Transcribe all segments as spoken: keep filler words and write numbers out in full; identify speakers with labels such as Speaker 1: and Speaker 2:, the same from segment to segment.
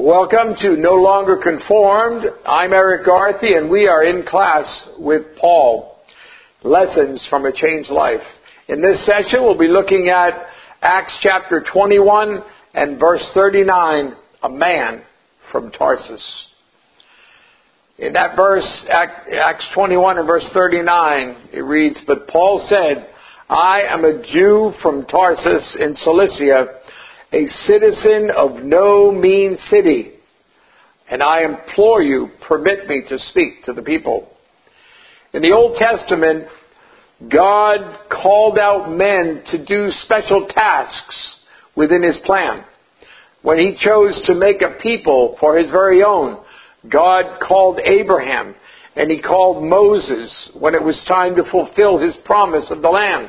Speaker 1: Welcome to No Longer Conformed. I'm Eric Garthy, and we are in class with Paul, Lessons from a Changed Life. In this session, we'll be looking at Acts chapter twenty-one and verse thirty-nine, a man from Tarsus. In that verse, Acts twenty-one and verse thirty-nine, it reads, "But Paul said, I am a Jew from Tarsus in Cilicia, a citizen of no mean city, and I implore you, permit me to speak to the people." In the Old Testament, God called out men to do special tasks within His plan. When He chose to make a people for His very own, God called Abraham, and He called Moses when it was time to fulfill His promise of the land.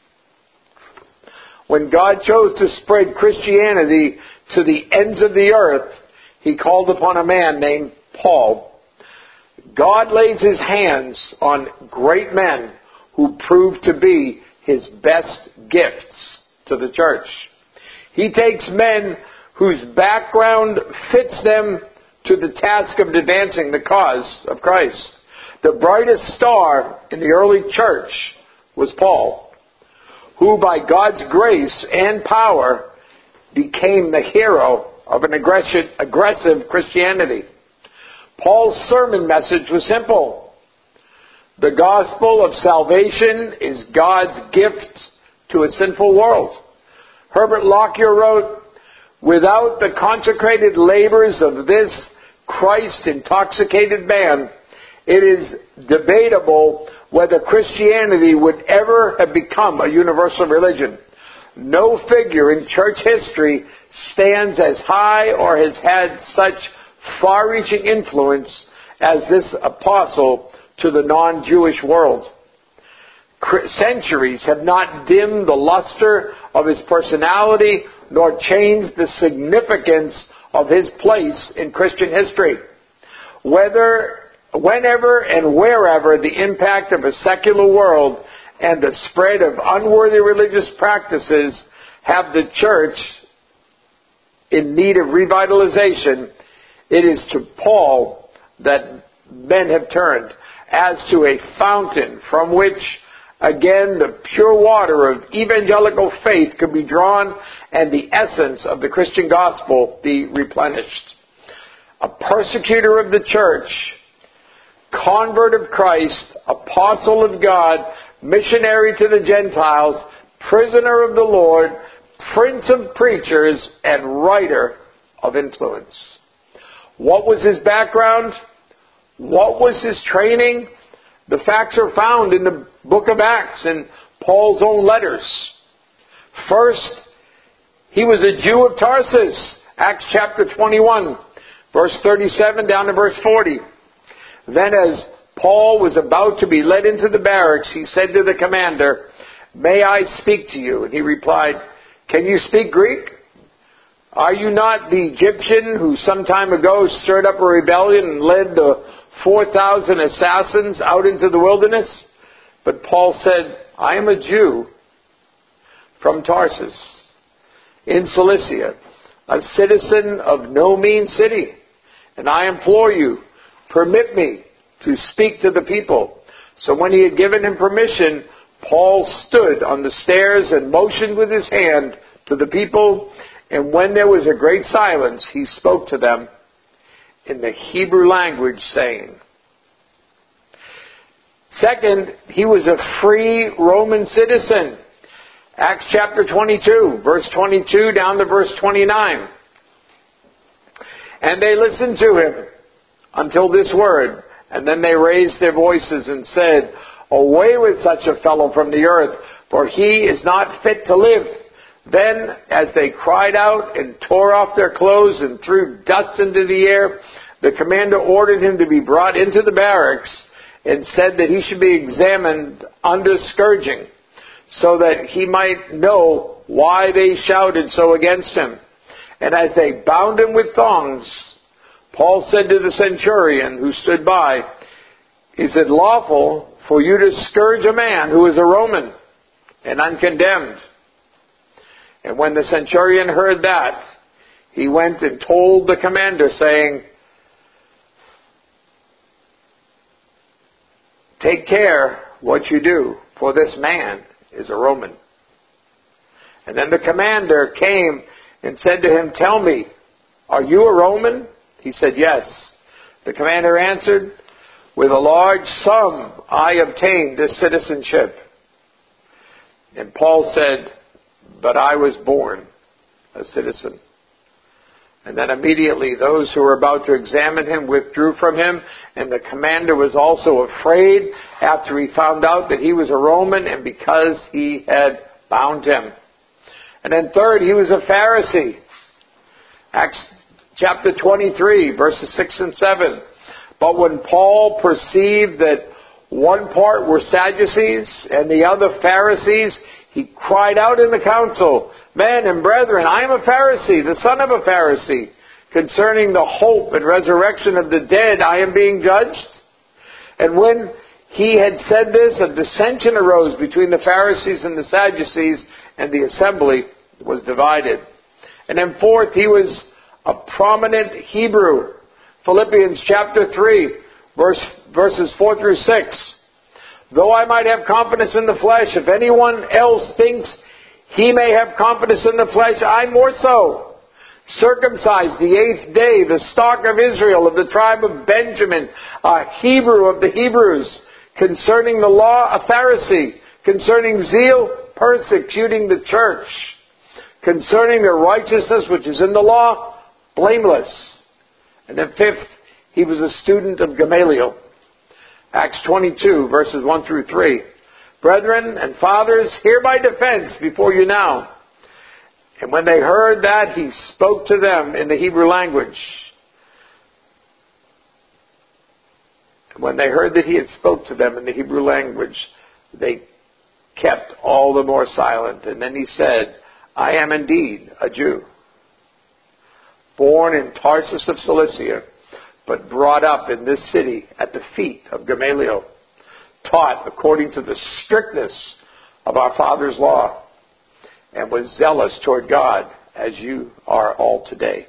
Speaker 1: When God chose to spread Christianity to the ends of the earth, He called upon a man named Paul. God lays His hands on great men who proved to be His best gifts to the church. He takes men whose background fits them to the task of advancing the cause of Christ. The brightest star in the early church was Paul, who by God's grace and power became the hero of an aggressive, aggressive Christianity. Paul's sermon message was simple. The gospel of salvation is God's gift to a sinful world. Herbert Lockyer wrote, "Without the consecrated labors of this Christ-intoxicated man, it is debatable whether Christianity would ever have become a universal religion. No figure in church history stands as high or has had such far-reaching influence as this apostle to the non-Jewish world. Centuries have not dimmed the luster of his personality nor changed the significance of his place in Christian history. Whether Whenever and wherever the impact of a secular world and the spread of unworthy religious practices have the church in need of revitalization, it is to Paul that men have turned, as to a fountain from which, again, the pure water of evangelical faith could be drawn and the essence of the Christian gospel be replenished. A persecutor of the church, convert of Christ, apostle of God, missionary to the Gentiles, prisoner of the Lord, prince of preachers, and writer of influence." What was his background? What was his training? The facts are found in the book of Acts and Paul's own letters. First, he was a Jew of Tarsus. Acts chapter twenty-one, verse thirty-seven down to verse forty. Then as Paul was about to be led into the barracks, he said to the commander, "May I speak to you?" And he replied, "Can you speak Greek? Are you not the Egyptian who some time ago stirred up a rebellion and led the four thousand assassins out into the wilderness?" But Paul said, "I am a Jew from Tarsus in Cilicia, a citizen of no mean city, and I implore you, permit me to speak to the people." So when he had given him permission, Paul stood on the stairs and motioned with his hand to the people, and when there was a great silence, he spoke to them in the Hebrew language, saying. Second, he was a free Roman citizen. Acts chapter twenty-two, verse twenty-two down to verse twenty-nine. "And they listened to him until this word, and then they raised their voices and said, 'Away with such a fellow from the earth, for he is not fit to live.' Then, as they cried out and tore off their clothes and threw dust into the air, the commander ordered him to be brought into the barracks and said that he should be examined under scourging, so that he might know why they shouted so against him. And as they bound him with thongs, Paul said to the centurion who stood by, 'Is it lawful for you to scourge a man who is a Roman and uncondemned?' And when the centurion heard that, he went and told the commander, saying, "Take care what you do, for this man is a Roman." And then the commander came and said to him, "Tell me, are you a Roman?" He said, "Yes." The commander answered, "With a large sum I obtained this citizenship." And Paul said, "But I was born a citizen." And then immediately those who were about to examine him withdrew from him, and the commander was also afraid after he found out that he was a Roman and because he had bound him. And then third, he was a Pharisee. Acts chapter twenty-three, verses six and seven. But when Paul perceived that one part were Sadducees and the other Pharisees, he cried out in the council, "Men and brethren, I am a Pharisee, the son of a Pharisee. Concerning the hope and resurrection of the dead, I am being judged." And when he had said this, a dissension arose between the Pharisees and the Sadducees, and the assembly was divided. And then fourth, he was a prominent Hebrew. Philippians chapter three, verse, verses four through six. "Though I might have confidence in the flesh, if anyone else thinks he may have confidence in the flesh, I more so. Circumcised the eighth day, the stock of Israel, of the tribe of Benjamin, a Hebrew of the Hebrews, concerning the law, a Pharisee, concerning zeal, persecuting the church, concerning the righteousness which is in the law, blameless." And then fifth, he was a student of Gamaliel. Acts twenty-two, verses one through three. "Brethren and fathers, hear my defense before you now." And when they heard that, he spoke to them in the Hebrew language. And when they heard that he had spoke to them in the Hebrew language, they kept all the more silent. And then he said, "I am indeed a Jew, born in Tarsus of Cilicia, but brought up in this city at the feet of Gamaliel, taught according to the strictness of our father's law, and was zealous toward God, as you are all today."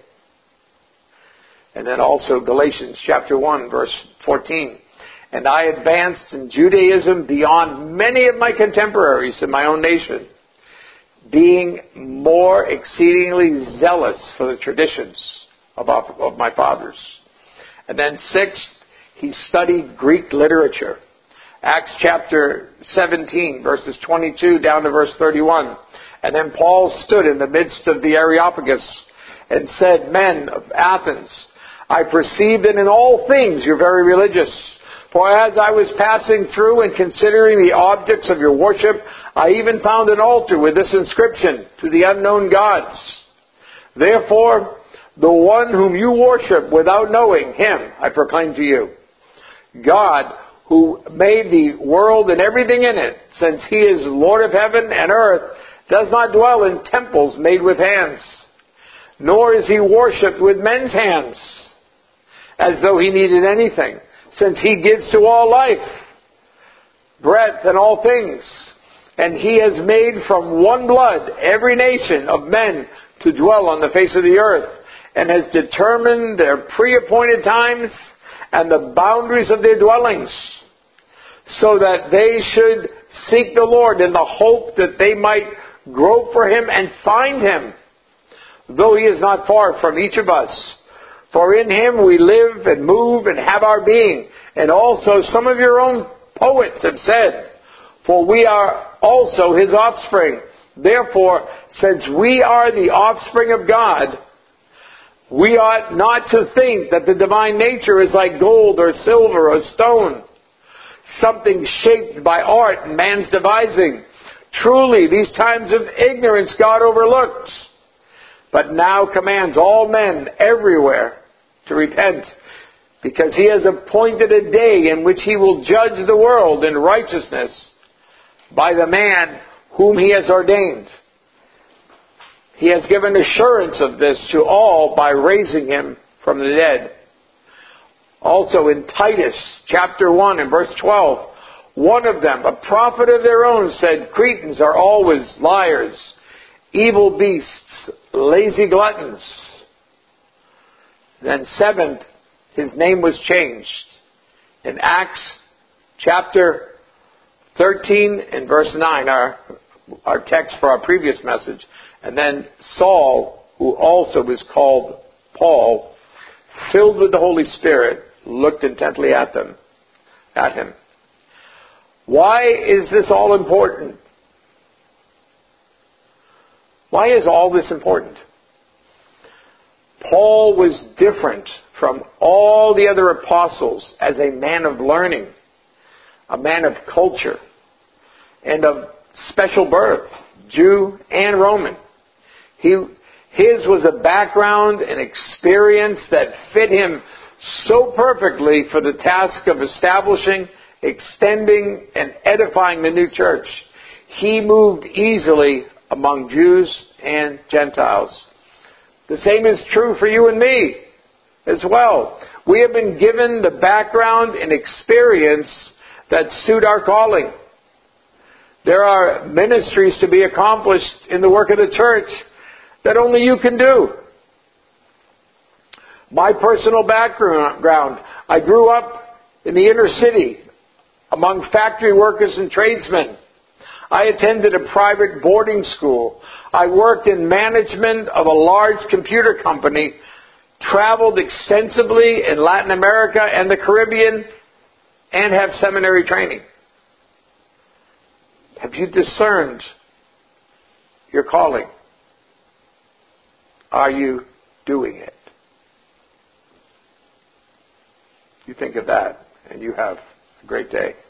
Speaker 1: And then also Galatians chapter one, verse fourteen. "And I advanced in Judaism beyond many of my contemporaries in my own nation, being more exceedingly zealous for the traditions of, our, of my fathers." And then sixth, he studied Greek literature. Acts chapter seventeen, verses twenty-two down to verse thirty-one. "And then Paul stood in the midst of the Areopagus and said, 'Men of Athens, I perceive that in all things you're very religious. For as I was passing through and considering the objects of your worship, I even found an altar with this inscription, to the unknown gods. Therefore, the one whom you worship without knowing, him I proclaim to you. God, who made the world and everything in it, since he is Lord of heaven and earth, does not dwell in temples made with hands, nor is he worshipped with men's hands, as though he needed anything, since he gives to all life, breath, and all things. And he has made from one blood every nation of men to dwell on the face of the earth, and has determined their pre-appointed times and the boundaries of their dwellings, so that they should seek the Lord in the hope that they might grope for him and find him, though he is not far from each of us. For in him we live and move and have our being. And also some of your own poets have said, for we are also his offspring. Therefore, since we are the offspring of God, we ought not to think that the divine nature is like gold or silver or stone, something shaped by art and man's devising. Truly, these times of ignorance God overlooked, but now commands all men everywhere to repent, because he has appointed a day in which he will judge the world in righteousness by the man whom he has ordained. He has given assurance of this to all by raising him from the dead. Also in Titus chapter one and verse twelve, one of them, a prophet of their own, said, Cretans are always liars, evil beasts, lazy gluttons, Then seventh, his name was changed. In Acts chapter thirteen and verse nine, our, our text for our previous message. And then Saul, who also was called Paul, filled with the Holy Spirit, looked intently at them, at him. Why is this all important? Why is all this important? Paul was different from all the other apostles as a man of learning, a man of culture, and of special birth, Jew and Roman. He, his was a background and experience that fit him so perfectly for the task of establishing, extending, and edifying the new church. He moved easily among Jews and Gentiles. The same is true for you and me as well. We have been given the background and experience that suit our calling. There are ministries to be accomplished in the work of the church that only you can do. My personal background, I grew up in the inner city among factory workers and tradesmen. I attended a private boarding school. I worked in management of a large computer company, traveled extensively in Latin America and the Caribbean, and have seminary training. Have you discerned your calling? Are you doing it? You think of that, and you have a great day.